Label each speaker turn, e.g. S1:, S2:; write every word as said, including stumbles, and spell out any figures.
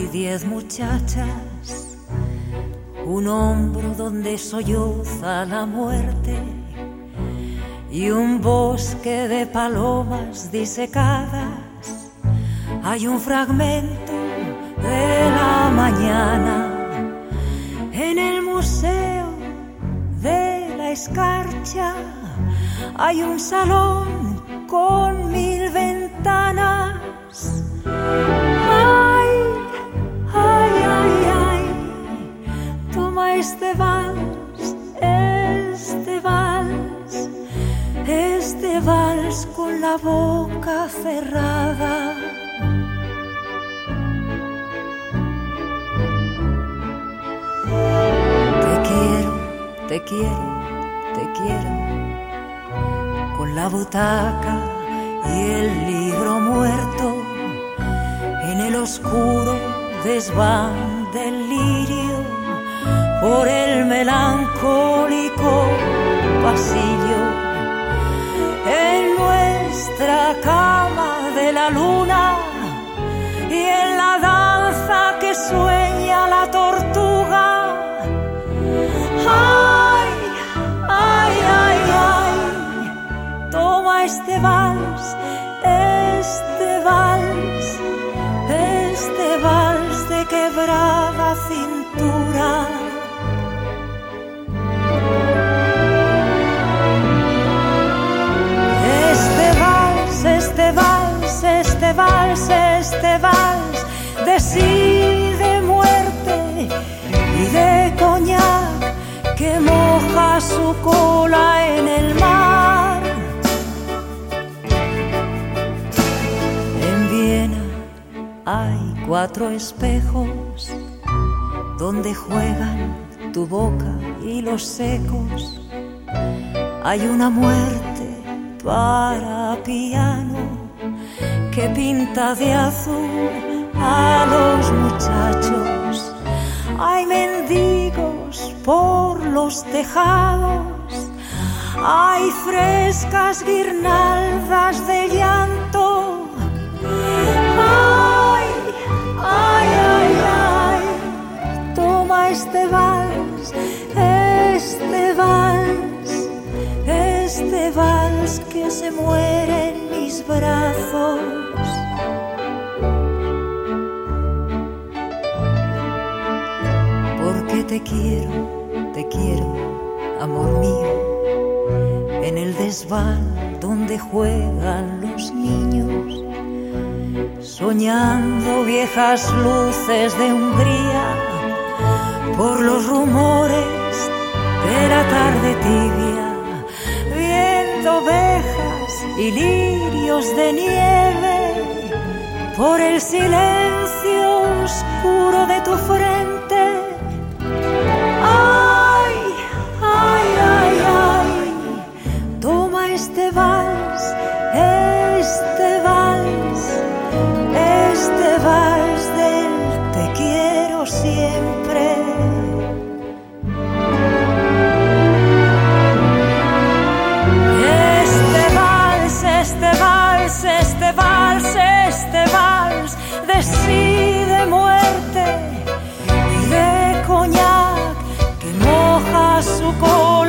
S1: diez muchachas, un hombro donde solloza la muerte y un bosque de palomas disecadas. Hay un fragmento de la mañana en el Museo de la Escarcha. Hay un salón con mil ventanas. Ay, ay, ay, ay, toma este vals, este vals, este vals con la boca cerrada. Te quiero, te quiero, te quiero, con la butaca y el libro muerto en el oscuro desván del lirio, por el melancólico pasillo, en nuestra cama de la luna y en la danza que sueña la tortuga. Ay, ay, ay, ay, toma este vals, este vals, este vals de quebrada cintura. Este vals, este vals, este vals, este vals de sí, de muerte y de coñac que moja su cola en el mar. En Viena hay cuatro espejos donde juegan tu boca y los secos. Hay una muerte para piano que pinta de azul a los muchachos. Hay mendigos por los tejados, hay frescas guirnaldas de llanto. Ay, ay, ay, ay, toma este vals, este vals, este vals que se muere en mis brazos. Porque te quiero, te quiero, amor mío, en el desván donde juegan los niños, soñando viejas luces de Hungría, por los rumores de la tarde tibia, viendo ovejas y lirios de nieve, por el silencio oscuro de tu frente. Ay, ay, ay, ay, toma este vals, este vals, este vals del te quiero siempre. Este vals, este vals, este vals, este vals de sí, de muerte y de coñac que moja su corazón.